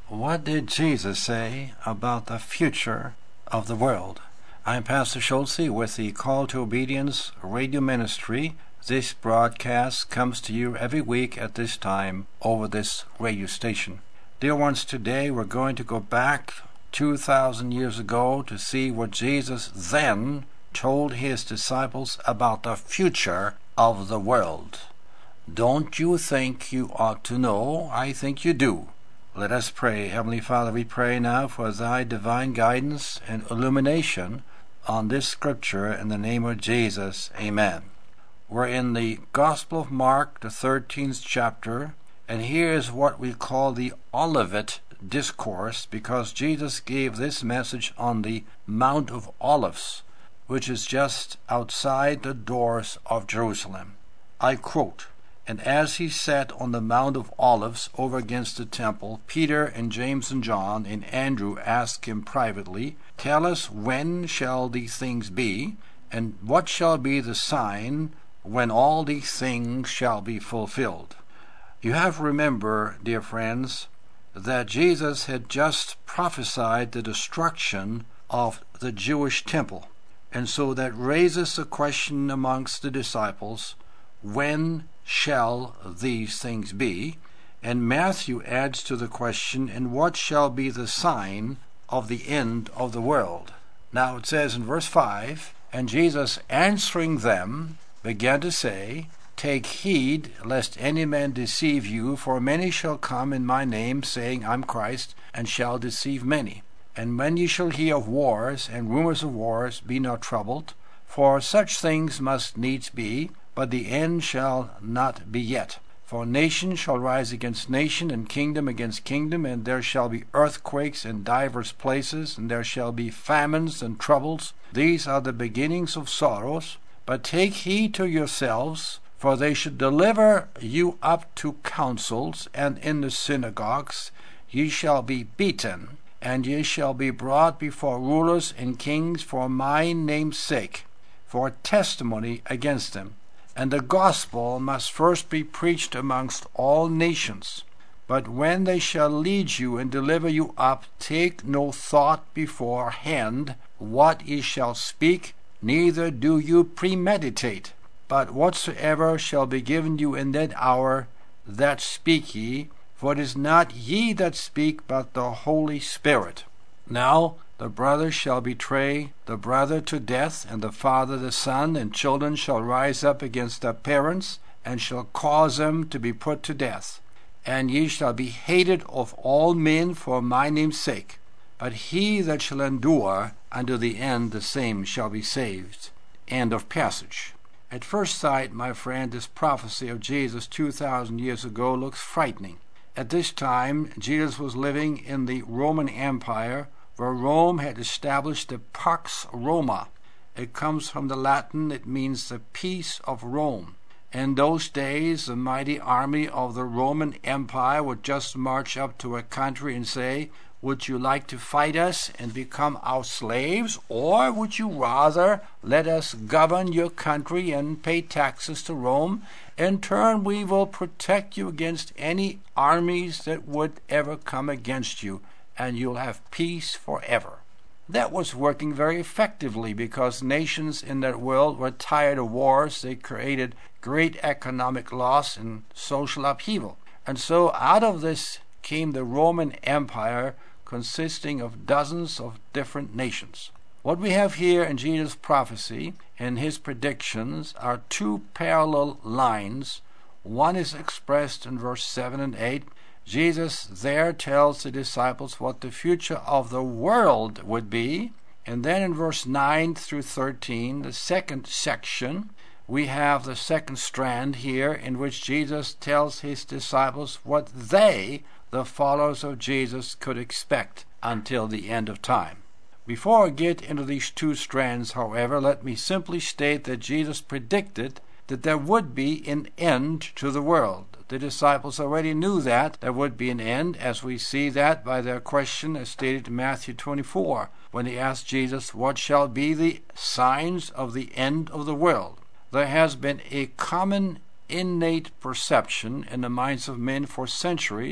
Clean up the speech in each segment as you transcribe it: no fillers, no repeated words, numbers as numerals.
What did Jesus say about the future of the world? I'm Pastor Schultze with the Call to Obedience radio ministry. This broadcast comes to you every week at this time over this radio station. Dear ones, today we're going to go back 2,000 years ago to see what Jesus then told his disciples about the future of the world. Don't you think you ought to know? I think you do. Let us pray. Heavenly Father, we pray now for thy divine guidance and illumination on this scripture in the name of Jesus. Amen. We're in the Gospel of Mark, the 13th chapter, and here is what we call the Olivet Discourse, because Jesus gave this message on the Mount of Olives, which is just outside the doors of Jerusalem. I quote, "And as he sat on the Mount of Olives over against the temple, Peter and James and John and Andrew asked him privately, 'Tell us, when shall these things be, and what shall be the sign when all these things shall be fulfilled?'" You have to remember, dear friends, that Jesus had just prophesied the destruction of the Jewish temple. And so that raises the question amongst the disciples, when shall these things be? And Matthew adds to the question, and what shall be the sign of the end of the world? Now it says in verse 5, "And Jesus answering them began to say, Take heed lest any man deceive you, for many shall come in my name, saying, I'm Christ, and shall deceive many. And when ye shall hear of wars and rumors of wars, be not troubled, for such things must needs be, but the end shall not be yet. For nation shall rise against nation, and kingdom against kingdom, and there shall be earthquakes in divers places, and there shall be famines and troubles. These are the beginnings of sorrows. But take heed to yourselves, for they should deliver you up to councils, and in the synagogues ye shall be beaten, and ye shall be brought before rulers and kings for my name's sake, for testimony against them. And the gospel must first be preached amongst all nations. But when they shall lead you and deliver you up, take no thought beforehand what ye shall speak, neither do you premeditate. But whatsoever shall be given you in that hour, that speak ye, for it is not ye that speak, but the Holy Spirit. Now the brother shall betray the brother to death, and the father the son, and children shall rise up against their parents, and shall cause them to be put to death. And ye shall be hated of all men for my name's sake. But he that shall endure unto the end, the same shall be saved." End of passage. At first sight, my friend, this prophecy of Jesus 2,000 years ago looks frightening. At this time, Jesus was living in the Roman Empire, where Rome had established the Pax Roma. It comes from the Latin. It means the peace of Rome. In those days, the mighty army of the Roman Empire would just march up to a country and say, "Would you like to fight us and become our slaves, or would you rather let us govern your country and pay taxes to Rome? In turn, we will protect you against any armies that would ever come against you, and you'll have peace forever." That was working very effectively because nations in that world were tired of wars. They created great economic loss and social upheaval. And so out of this came the Roman Empire, consisting of dozens of different nations. What we have here in Jesus' prophecy and his predictions are two parallel lines. One is expressed in verse 7 and 8. Jesus there tells the disciples what the future of the world would be. And then in verse 9 through 13, the second section, we have the second strand here in which Jesus tells his disciples what they, the followers of Jesus, could expect until the end of time. Before I get into these two strands, however, let me simply state that Jesus predicted that there would be an end to the world. The disciples already knew that there would be an end, as we see that by their question as stated in Matthew 24, when they asked Jesus, "What shall be the signs of the end of the world?" There has been a common innate perception in the minds of men for centuries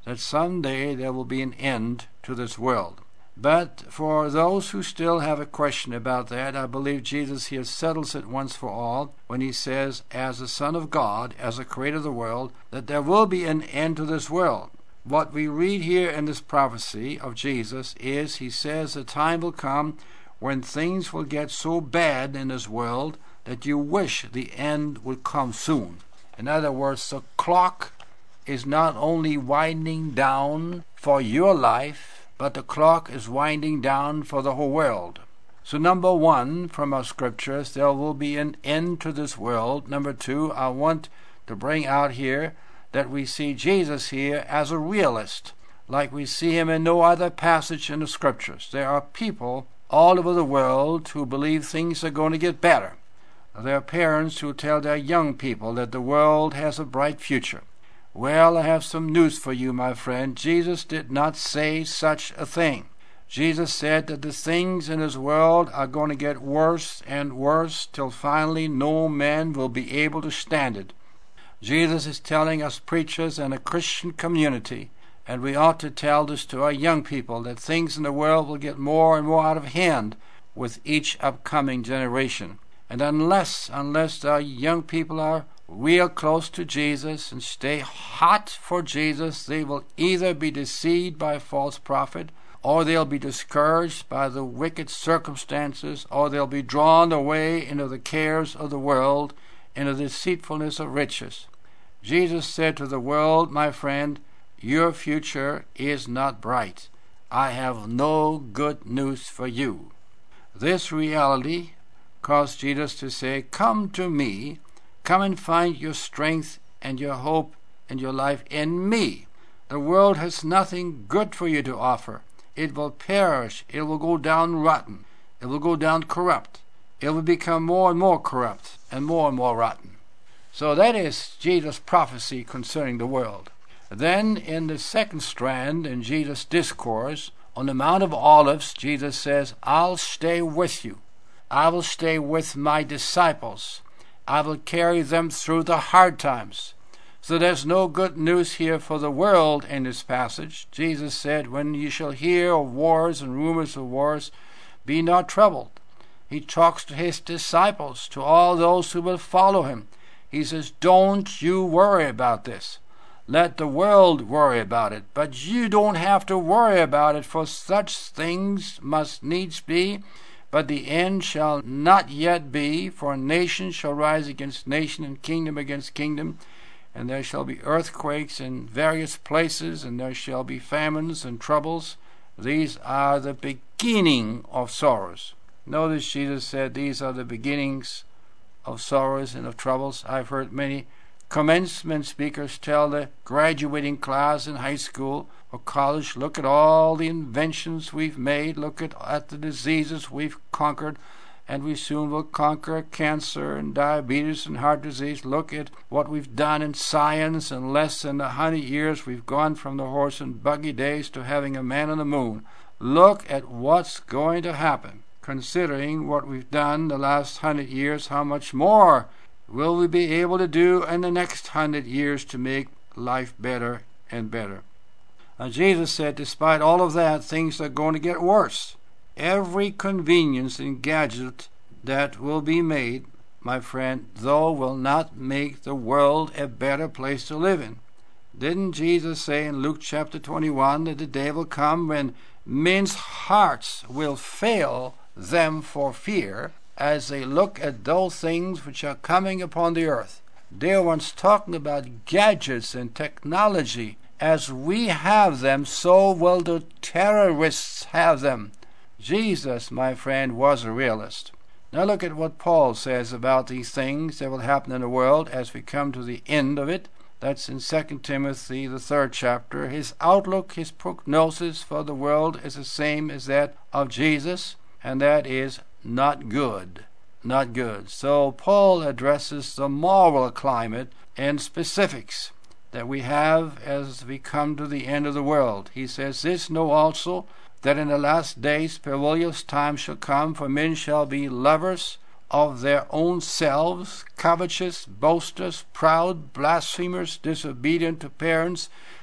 that someday there will be an end to this world. But for those who still have a question about that, I believe Jesus here settles it once for all when he says, as the Son of God, as the creator of the world, that there will be an end to this world. What we read here in this prophecy of Jesus is, he says, the time will come when things will get so bad in this world that you wish the end would come soon. In other words, the clock is not only winding down for your life, but the clock is winding down for the whole world. So number one, from our scriptures, there will be an end to this world. Number two, I want to bring out here that we see Jesus here as a realist, like we see him in no other passage in the scriptures. There are people all over the world who believe things are going to get better. There are parents who tell their young people that the world has a bright future. Well, I have some news for you, my friend. Jesus did not say such a thing. Jesus said that the things in this world are going to get worse and worse till finally no man will be able to stand it. Jesus is telling us preachers and a Christian community, and we ought to tell this to our young people, that things in the world will get more and more out of hand with each upcoming generation. And unless our young people are real close to Jesus and stay hot for Jesus, they will either be deceived by a false prophet, or they'll be discouraged by the wicked circumstances, or they'll be drawn away into the cares of the world, into the deceitfulness of riches. Jesus said to the world, my friend, your future is not bright. I have no good news for you. This reality caused Jesus to say, come to me, come and find your strength and your hope and your life in me. The world has nothing good for you to offer. It will perish. It will go down rotten. It will go down corrupt. It will become more and more corrupt and more rotten. So that is Jesus' prophecy concerning the world. Then in the second strand in Jesus' discourse on the Mount of Olives, Jesus says, I'll stay with you. I will stay with my disciples. I will carry them through the hard times. So there's no good news here for the world in this passage. Jesus said, when you shall hear of wars and rumors of wars, be not troubled. He talks to his disciples, to all those who will follow him. He says, don't you worry about this. Let the world worry about it. But you don't have to worry about it, for such things must needs be. But the end shall not yet be, for nation shall rise against nation, and kingdom against kingdom. And there shall be earthquakes in various places, and there shall be famines and troubles. These are the beginning of sorrows. Notice Jesus said these are the beginnings of sorrows and of troubles. I've heard many commencement speakers tell the graduating class in high school or college, look at all the inventions we've made, look at the diseases we've conquered, and we soon will conquer cancer and diabetes and heart disease. Look at what we've done in science. In less than 100 years, we've gone from the horse and buggy days to having a man on the moon. Look at what's going to happen. Considering what we've done the last 100 years, how much more will we be able to do in the next 100 years to make life better and better? Now, Jesus said, despite all of that, things are going to get worse. Every convenience and gadget that will be made, my friend, though, will not make the world a better place to live in. Didn't Jesus say in Luke chapter 21 that the day will come when men's hearts will fail them for fear as they look at those things which are coming upon the earth? They are once talking about gadgets and technology. As we have them, so will the terrorists have them. Jesus, my friend, was a realist. Now look at what Paul says about these things that will happen in the world as we come to the end of it. That's in 2 Timothy, the 3rd chapter. His outlook, his prognosis for the world is the same as that of Jesus, and that is not good. Not good. So Paul addresses the moral climate and specifics that we have as we come to the end of the world. He says, this know also, that in the last days perilous times shall come, for men shall be lovers of their own selves, covetous, boasters, proud, blasphemers, disobedient to parents,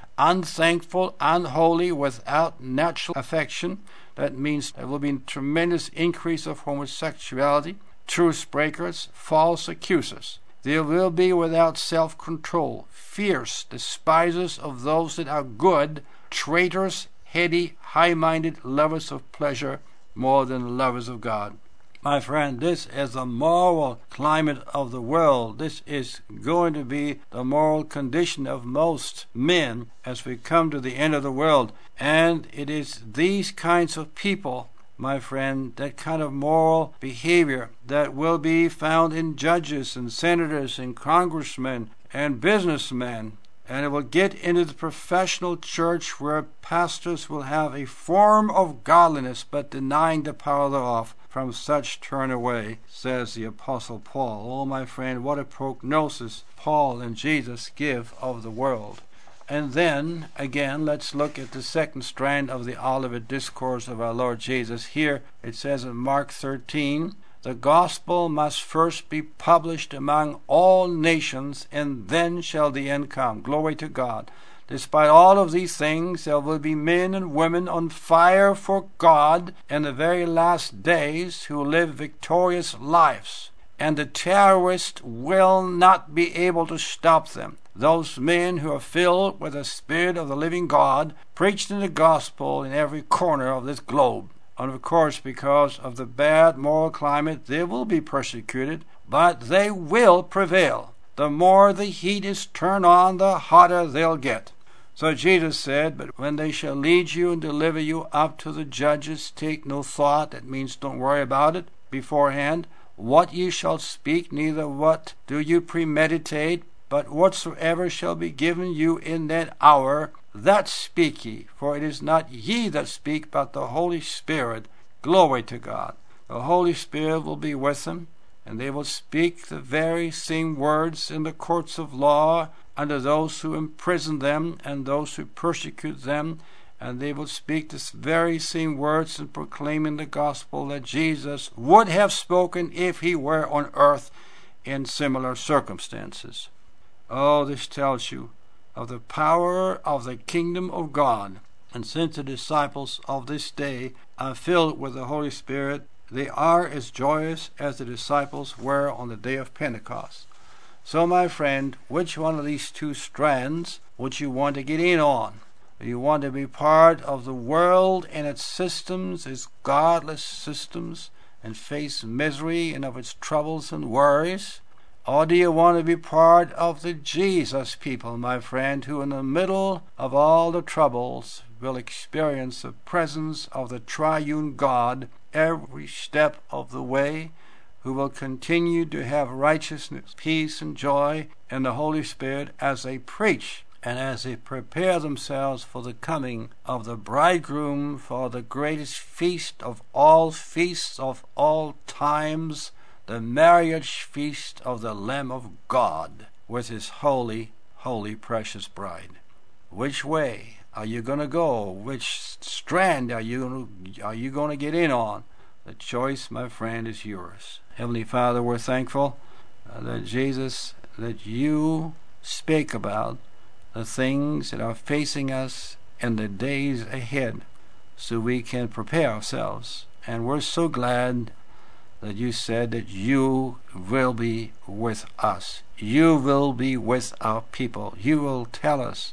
unthankful, unholy, without natural affection. That means there will be a tremendous increase of homosexuality, truce breakers, false accusers. There will be without self-control, fierce, despisers of those that are good, traitors, heady, high-minded, lovers of pleasure more than lovers of God. My friend, this is the moral climate of the world. This is going to be the moral condition of most men as we come to the end of the world. And it is these kinds of people, my friend, that kind of moral behavior that will be found in judges and senators and congressmen and businessmen. And it will get into the professional church where pastors will have a form of godliness but denying the power thereof. From such turn away, says the Apostle Paul. Oh, my friend, what a prognosis Paul and Jesus give of the world. And then, again, let's look at the second strand of the Olivet Discourse of our Lord Jesus. Here it says in Mark 13, the gospel must first be published among all nations, and then shall the end come. Glory to God. Despite all of these things, there will be men and women on fire for God in the very last days who live victorious lives. And the terrorists will not be able to stop them. Those men who are filled with the Spirit of the living God, preaching the gospel in every corner of this globe. And of course, because of the bad moral climate, they will be persecuted, but they will prevail. The more the heat is turned on, the hotter they'll get. So Jesus said, but when they shall lead you and deliver you up to the judges, take no thought. That means don't worry about it beforehand. What ye shall speak, neither what do you premeditate, but whatsoever shall be given you in that hour, that speak ye. For it is not ye that speak, but the Holy Spirit. Glory to God. The Holy Spirit will be with them, and they will speak the very same words in the courts of law unto those who imprison them and those who persecute them, and they will speak this very same words in proclaiming the gospel that Jesus would have spoken if he were on earth in similar circumstances. Oh, this tells you of the power of the kingdom of God. And since the disciples of this day are filled with the Holy Spirit, they are as joyous as the disciples were on the day of Pentecost. So, my friend, which one of these two strands would you want to get in on? Do you want to be part of the world and its systems, its godless systems, and face misery and of its troubles and worries? Or do you want to be part of the Jesus people, my friend, who in the middle of all the troubles will experience the presence of the triune God every step of the way, who will continue to have righteousness, peace, and joy in the Holy Spirit as they preach and as they prepare themselves for the coming of the bridegroom, for the greatest feast of all feasts of all times, the marriage feast of the Lamb of God with his holy, holy, precious bride. Which way are you going to go? Which strand are you going to get in on? The choice, my friend, is yours. Heavenly Father, we're thankful that Jesus, that you spake about the things that are facing us in the days ahead so we can prepare ourselves. And we're so glad that you said that you will be with us. You will be with our people. You will tell us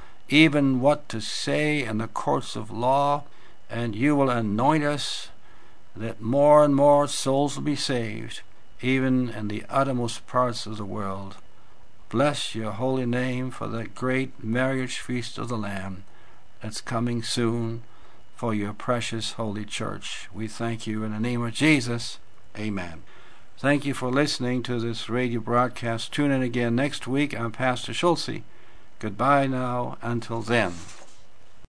even what to say in the courts of law, and you will anoint us that more and more souls will be saved, even in the uttermost parts of the world. Bless your holy name for that great marriage feast of the Lamb that's coming soon for your precious holy church. We thank you in the name of Jesus. Amen. Thank you for listening to this radio broadcast. Tune in again next week. I'm Pastor Schulze. Goodbye now until then.